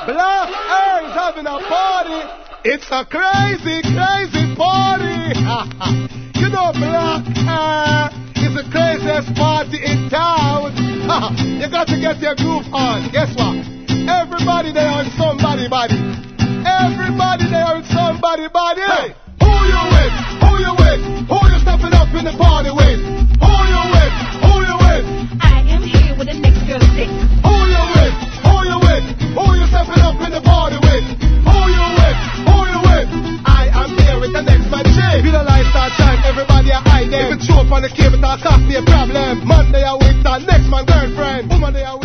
Black Earl's having a party. It's a crazy, crazy party. You know Black Earl is the craziest party in town. You got to get your groove on. Guess what? Everybody there on somebody body. Everybody there on somebody body. Hey, who you with? Who you with? Who you stepping up in the party with? Who you with? Who you with? I am here with the next girl six. Who you with? Who you with? Who you stepping up in the party with? Who you with? Who you with? I am here with the next man shape. Feel the light start shine, everybody are high there. If it's show up on the cable, that's not be a problem. Monday I with the next man girlfriend. Woman they are with